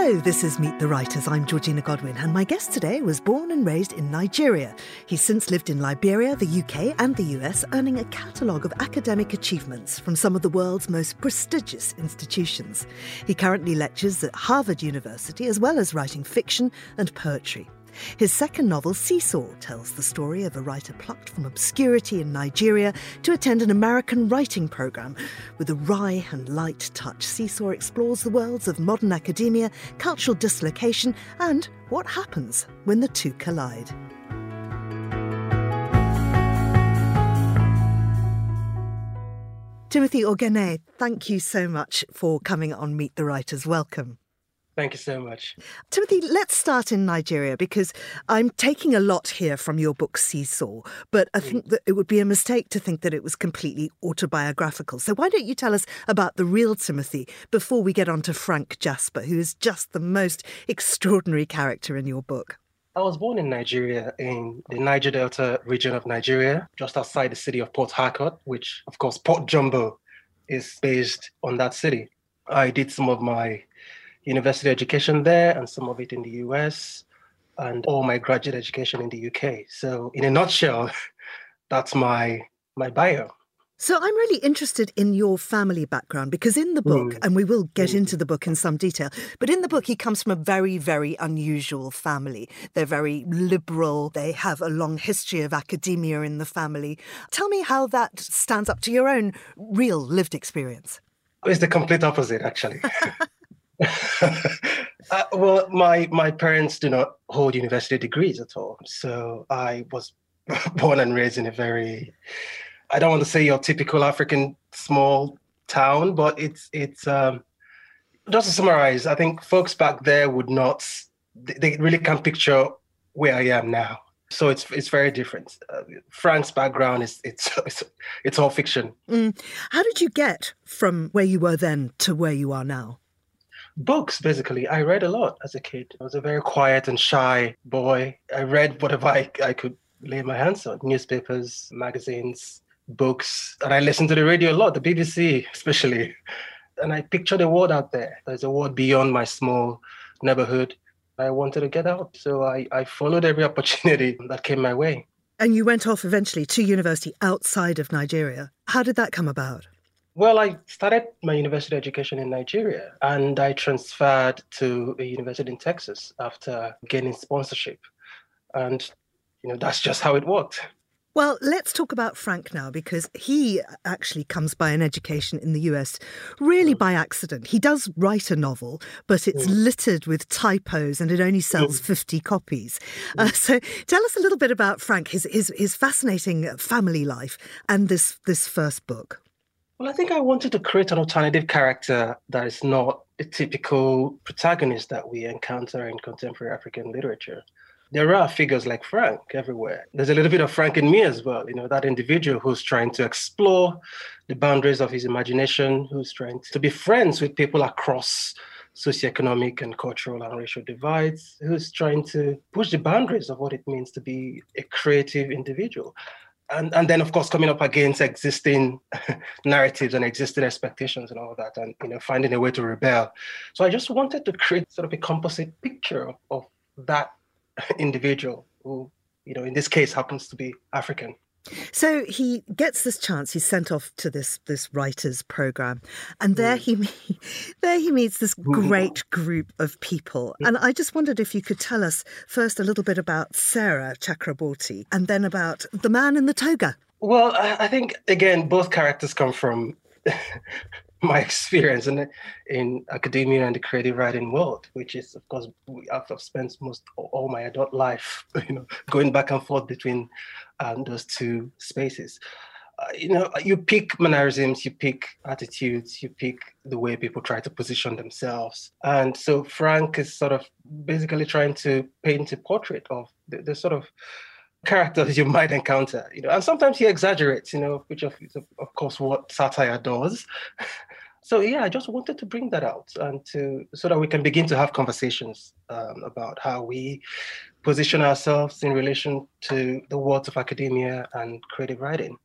Hello, this is Meet the Writers. I'm Georgina Godwin, and my guest today was born and raised in Nigeria. He's since lived in Liberia, the UK and the US, earning a catalogue of academic achievements from some of the world's most prestigious institutions. He currently lectures at Harvard University, as well as writing fiction and poetry. His second novel, Seesaw, tells the story of a writer plucked from obscurity in Nigeria to attend an American writing programme. With a wry and light touch, Seesaw explores the worlds of modern academia, cultural dislocation, and what happens when the two collide. Timothy Ogene, thank you so much for coming on Meet the Writers. Welcome. Thank you so much. Timothy, let's start in Nigeria, because I'm taking a lot here from your book Seesaw, but I think that it would be a mistake to think that it was completely autobiographical. So why don't you tell us about the real Timothy before we get on to Frank Jasper, who is just the most extraordinary character in your book? I was born in Nigeria, in the Niger Delta region of Nigeria, just outside the city of Port Harcourt, which, of course, Port Jumbo is based on that city. I did some of my university education there and some of it in the US and all my graduate education in the UK. So in a nutshell, that's my bio. So I'm really interested in your family background, because in the book, and we will get into the book in some detail, but in the book he comes from a very, very unusual family. They're very liberal. They have a long history of academia in the family. Tell me how that stands up to your own real lived experience. It's the complete opposite, actually. Well, my parents do not hold university degrees at all. So I was born and raised in a very, I don't want to say your typical African small town, but it's just to summarize, I think folks back there would not, they really can't picture where I am now. So it's very different. Frank's background it's all fiction. How did you get from where you were then to where you are now? Books, basically. I read a lot as a kid. I was a very quiet and shy boy. I read whatever I could lay my hands on. Newspapers, magazines, books. And I listened to the radio a lot, the BBC especially. And I pictured a world out there. There's a world beyond my small neighborhood. I wanted to get out. So I followed every opportunity that came my way. And you went off eventually to university outside of Nigeria. How did that come about? Well, I started my university education in Nigeria and I transferred to a university in Texas after gaining sponsorship. And, that's just how it worked. Well, let's talk about Frank now, because he actually comes by an education in the US really by accident. He does write a novel, but it's littered with typos and it only sells 50 copies. So tell us a little bit about Frank, his fascinating family life and this first book. Well, I think I wanted to create an alternative character that is not a typical protagonist that we encounter in contemporary African literature. There are figures like Frank everywhere. There's a little bit of Frank in me as well, that individual who's trying to explore the boundaries of his imagination, who's trying to be friends with people across socioeconomic and cultural and racial divides, who's trying to push the boundaries of what it means to be a creative individual. And then, of course, coming up against existing narratives and existing expectations and all of that, and finding a way to rebel. So I just wanted to create sort of a composite picture of that individual who, in this case, happens to be African. So he gets this chance. He's sent off to this writers program, and there he meets this great group of people. And I just wondered if you could tell us first a little bit about Sarah Chakraborty, and then about the man in the toga. Well, I think again both characters come from my experience in academia and the creative writing world, which is, of course, I've spent all my adult life, going back and forth between those two spaces. You pick mannerisms, you pick attitudes, you pick the way people try to position themselves. And so Frank is sort of basically trying to paint a portrait of the sort of characters you might encounter, and sometimes he exaggerates, which of course what satire does. So I just wanted to bring that out and so that we can begin to have conversations about how we position ourselves in relation to the worlds of academia and creative writing.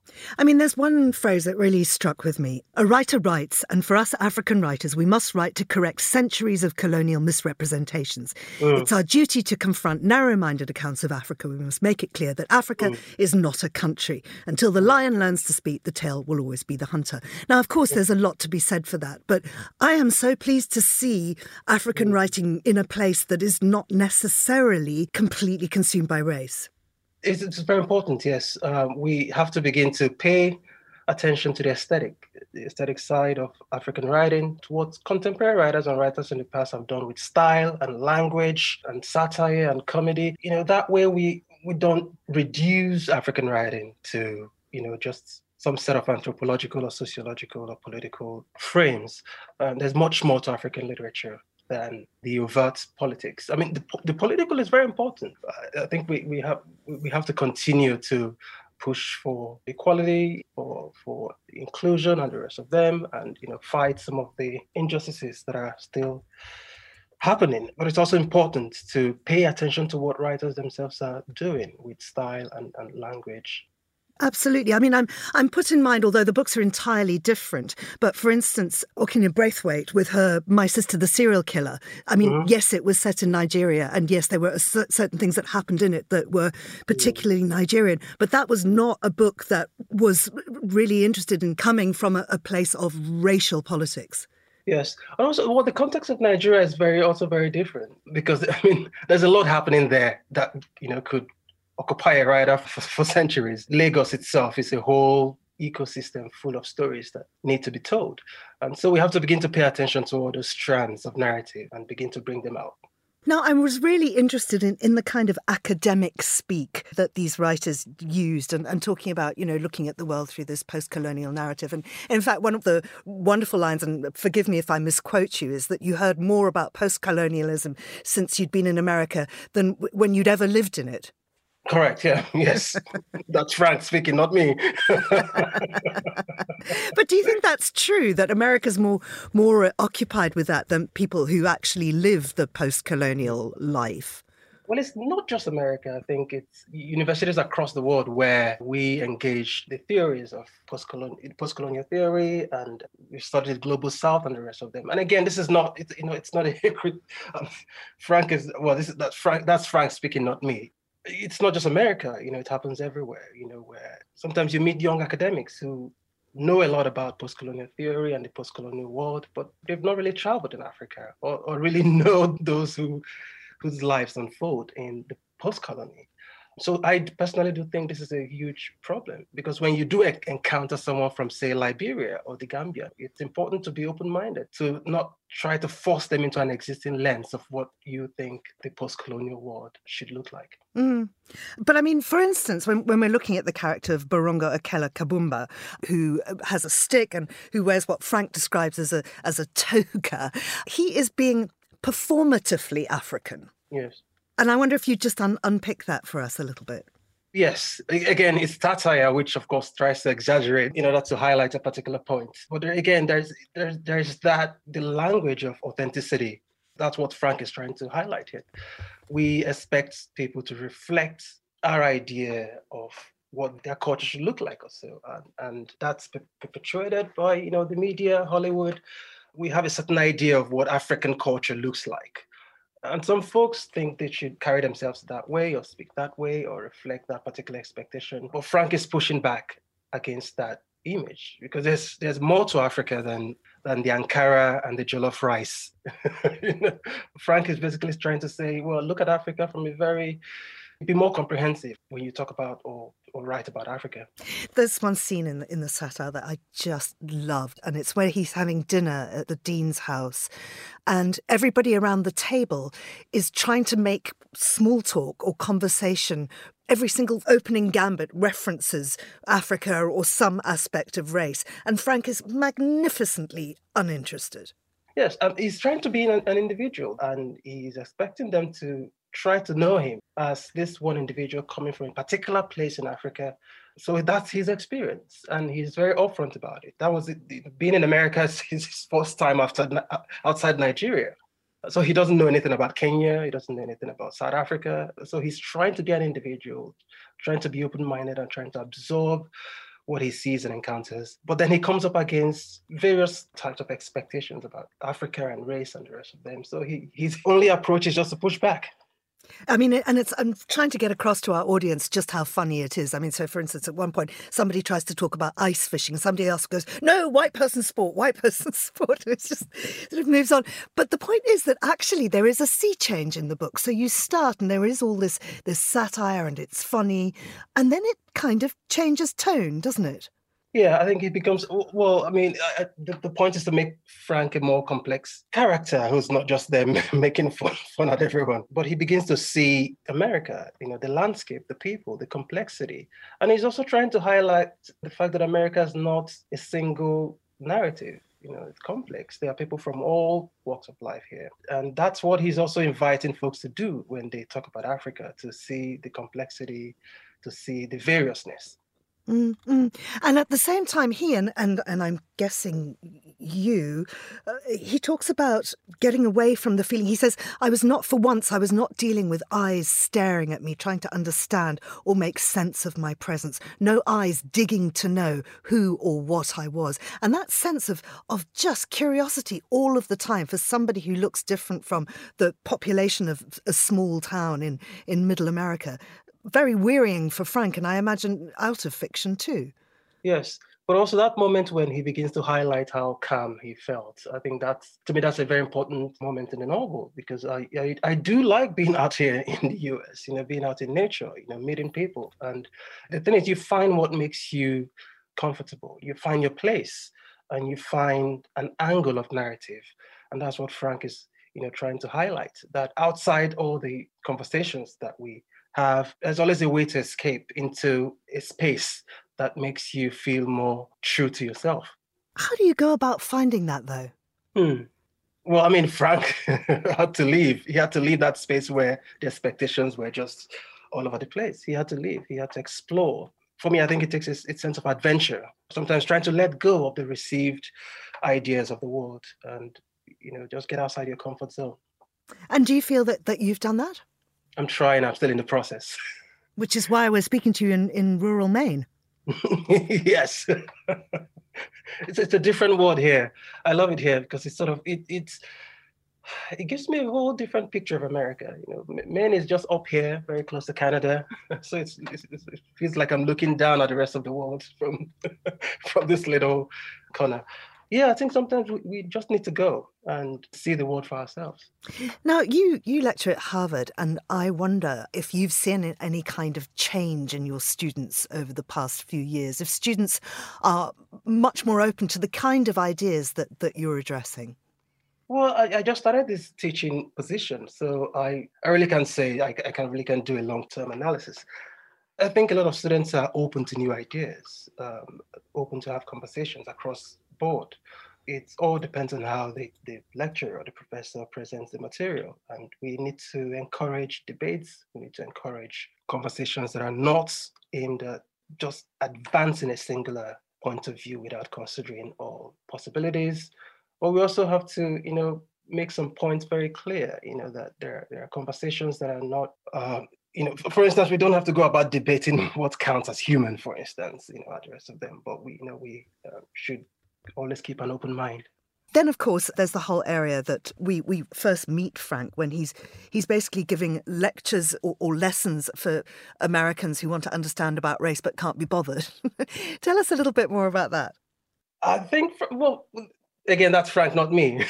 I mean, there's one phrase that really struck with me. A writer writes, and for us African writers, we must write to correct centuries of colonial misrepresentations. Mm, It's our duty to confront narrow-minded accounts of Africa. We must make it clear that Africa mm, is not a country. Until the lion learns to speak, the tail will always be the hunter. Now, of course, there's a lot to be said for that, but I am so pleased to see African writing in a place that is not necessarily completely consumed by race. it's very important, yes. We have to begin to pay attention to the aesthetic side of African writing, to what contemporary writers and writers in the past have done with style and language and satire and comedy. That way we don't reduce African writing to, just some set of anthropological or sociological or political frames. There's much more to African literature than the overt politics. I mean, the political is very important. I think we have to continue to push for equality, for inclusion and the rest of them, and fight some of the injustices that are still happening. But it's also important to pay attention to what writers themselves are doing with style and language. Absolutely. I mean, I'm put in mind, although the books are entirely different, but for instance, Okinye Braithwaite with her My Sister the Serial Killer. I mean, yes, it was set in Nigeria, and yes, there were certain things that happened in it that were particularly Nigerian, but that was not a book that was really interested in coming from a place of racial politics. Yes. And also, the context of Nigeria is also very different, because, I mean, there's a lot happening there that, could occupy a writer for centuries. Lagos itself is a whole ecosystem full of stories that need to be told. And so we have to begin to pay attention to all those strands of narrative and begin to bring them out. Now, I was really interested in the kind of academic speak that these writers used and talking about, looking at the world through this post-colonial narrative. And in fact, one of the wonderful lines, and forgive me if I misquote you, is that you heard more about post-colonialism since you'd been in America than when you'd ever lived in it. Correct. Yeah. Yes. That's Frank speaking, not me. But do you think that's true, that America's more occupied with that than people who actually live the post-colonial life? Well, it's not just America. I think it's universities across the world where we engage the theories of post-colonial theory, and we studied Global South and the rest of them. And again, this is not, it's not a secret. Frank is, well, that's Frank speaking, not me. It's not just America, it happens everywhere, where sometimes you meet young academics who know a lot about post-colonial theory and the post-colonial world, but they've not really traveled in Africa or really know those whose lives unfold in the post-colony. So I personally do think this is a huge problem, because when you do encounter someone from, say, Liberia or the Gambia, it's important to be open-minded, to not try to force them into an existing lens of what you think the post-colonial world should look like. Mm. But I mean, for instance, when we're looking at the character of Borongo Akela Kabumba, who has a stick and who wears what Frank describes as a toga, he is being performatively African. Yes. And I wonder if you just unpick that for us a little bit. Yes. Again, it's satire, which of course tries to exaggerate in order to highlight a particular point. But again, there's the language of authenticity. That's what Frank is trying to highlight here. We expect people to reflect our idea of what their culture should look like or so. And that's perpetuated by, the media, Hollywood. We have a certain idea of what African culture looks like. And some folks think they should carry themselves that way or speak that way or reflect that particular expectation. But Frank is pushing back against that image, because there's more to Africa than the Ankara and the jollof rice. Frank is basically trying to say, well, look at Africa from be more comprehensive when you talk about or write about Africa. There's one scene in the satire that I just loved, and it's where he's having dinner at the dean's house, and everybody around the table is trying to make small talk or conversation. Every single opening gambit references Africa or some aspect of race, and Frank is magnificently uninterested. Yes, he's trying to be an individual, and he's expecting them to try to know him as this one individual coming from a particular place in Africa. So that's his experience, and he's very upfront about it. That was it. Being in America is his first time outside Nigeria. So he doesn't know anything about Kenya. He doesn't know anything about South Africa. So he's trying to be an individual, trying to be open-minded and trying to absorb what he sees and encounters. But then he comes up against various types of expectations about Africa and race and the rest of them. So his only approach is just to push back. I mean, and I'm trying to get across to our audience just how funny it is. I mean, so for instance, at one point, somebody tries to talk about ice fishing. Somebody else goes, no, white person sport, white person sport. It's just sort of moves on. But the point is that actually there is a sea change in the book. So you start and there is all this satire and it's funny. And then it kind of changes tone, doesn't it? Yeah, I think it becomes, well, I mean, the point is to make Frank a more complex character who's not just there making fun at everyone, but he begins to see America, the landscape, the people, the complexity. And he's also trying to highlight the fact that America is not a single narrative. It's complex. There are people from all walks of life here. And that's what he's also inviting folks to do when they talk about Africa, to see the complexity, to see the variousness. Mm-hmm. And at the same time, he and I'm guessing you, he talks about getting away from the feeling. He says, I was not dealing with eyes staring at me, trying to understand or make sense of my presence. No eyes digging to know who or what I was. And that sense of just curiosity all of the time for somebody who looks different from the population of a small town in middle America. Very wearying for Frank, and I imagine out of fiction too. Yes, but also that moment when he begins to highlight how calm he felt. I think that's a very important moment in the novel, because I do like being out here in the US, being out in nature, meeting people. And the thing is, you find what makes you comfortable. You find your place and you find an angle of narrative. And that's what Frank is, trying to highlight, that outside all the conversations that we have, there's always a way to escape into a space that makes you feel more true to yourself. How do you go about finding that, though? Well, I mean, Frank had to leave. He had to leave that space where the expectations were just all over the place. He had to leave. He had to explore. For me, I think it takes a sense of adventure, sometimes trying to let go of the received ideas of the world and, just get outside your comfort zone. And do you feel that you've done that? I'm trying. I'm still in the process. Which is why we're speaking to you in rural Maine. Yes. It's a different world here. I love it here because it's sort of, it gives me a whole different picture of America. Maine is just up here, very close to Canada. So it feels like I'm looking down at the rest of the world from this little corner. Yeah, I think sometimes we just need to go and see the world for ourselves. Now, you lecture at Harvard, and I wonder if you've seen any kind of change in your students over the past few years, if students are much more open to the kind of ideas that you're addressing. Well, I just started this teaching position, so I really can't say I can do a long-term analysis. I think a lot of students are open to new ideas, open to have conversations across board. It all depends on how the lecturer or the professor presents the material. And we need to encourage debates. We need to encourage conversations that are not aimed at just advancing a singular point of view without considering all possibilities. But we also have to, make some points very clear, that there are conversations that are not, for instance, we don't have to go about debating what counts as human, for instance, at the rest of them. But we should always keep an open mind. Then, of course, there's the whole area that we first meet Frank when he's basically giving lectures or lessons for Americans who want to understand about race but can't be bothered. Tell us a little bit more about that. I think, well, again, that's Frank, not me.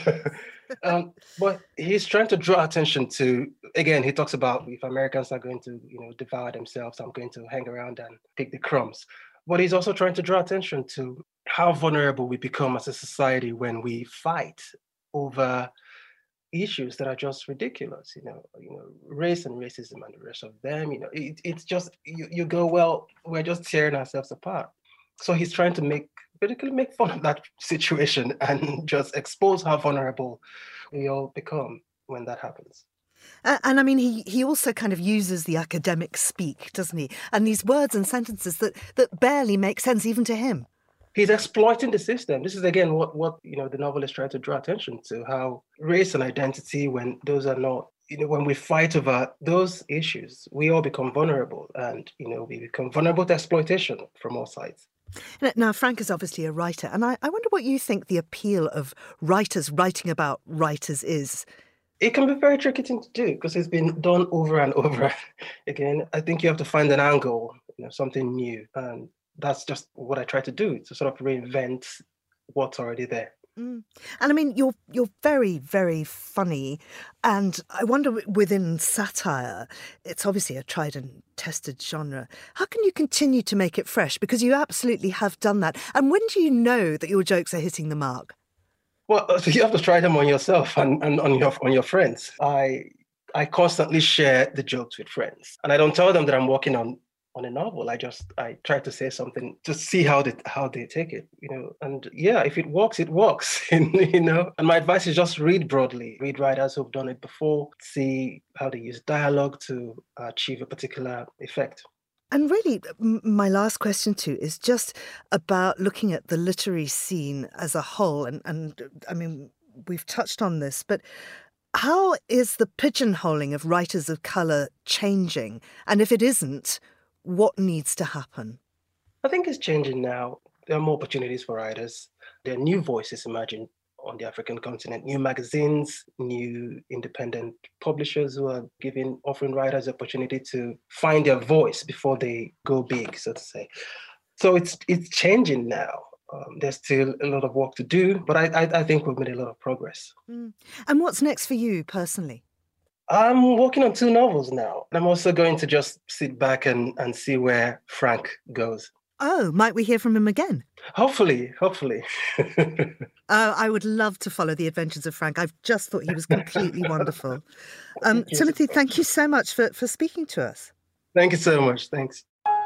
But he's trying to draw attention to, again, he talks about if Americans are going to, devour themselves, I'm going to hang around and pick the crumbs. But he's also trying to draw attention to how vulnerable we become as a society when we fight over issues that are just ridiculous, race and racism and the rest of them. It's just, you go, well, we're just tearing ourselves apart. So he's trying to basically make fun of that situation and just expose how vulnerable we all become when that happens. And I mean, he also kind of uses the academic speak, doesn't he? And these words and sentences that barely make sense even to him. He's exploiting the system. This is, again, what the novel is trying to draw attention to, how race and identity, when those are not when we fight over those issues, we all become vulnerable, and we become vulnerable to exploitation from all sides. Now, Frank is obviously a writer, and I wonder what you think the appeal of writers writing about writers is. It can be a very tricky thing to do because it's been done over and over again. I think you have to find an angle, something new, and that's just what I try to do, to sort of reinvent what's already there. And I mean, you're very, very funny. And I wonder, within satire, it's obviously a tried and tested genre. How can you continue to make it fresh? Because you absolutely have done that. And when do you know that your jokes are hitting the mark? Well, you have to try them on yourself and on your friends. I constantly share the jokes with friends, and I don't tell them that I'm working on a novel. I try to say something to see how they take it, and yeah, if it works, it works. And my advice is just read broadly, read writers who've done it before, see how they use dialogue to achieve a particular effect. And really, my last question too is just about looking at the literary scene as a whole. And I mean, we've touched on this, but how is the pigeonholing of writers of colour changing? And if it isn't, what needs to happen? I think it's changing now. There are more opportunities for writers. There are new voices emerging on the African continent, new magazines, new independent publishers who are offering writers the opportunity to find their voice before they go big, so to say. So it's changing now. There's still a lot of work to do, but I think we've made a lot of progress. And what's next for you personally? I'm working on 2 novels now. I'm also going to just sit back and see where Frank goes. Oh, might we hear from him again? Hopefully. I would love to follow the adventures of Frank. I've just thought he was completely wonderful. Timothy, thank you so much for speaking to us. Thank you so much. Thanks.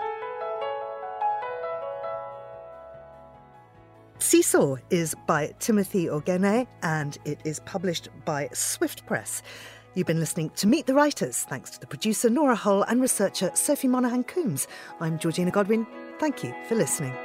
Seesaw is by Timothy Ogene and it is published by Swift Press. You've been listening to Meet the Writers, thanks to the producer Nora Hull and researcher Sophie Monaghan Coombs. I'm Georgina Godwin. Thank you for listening.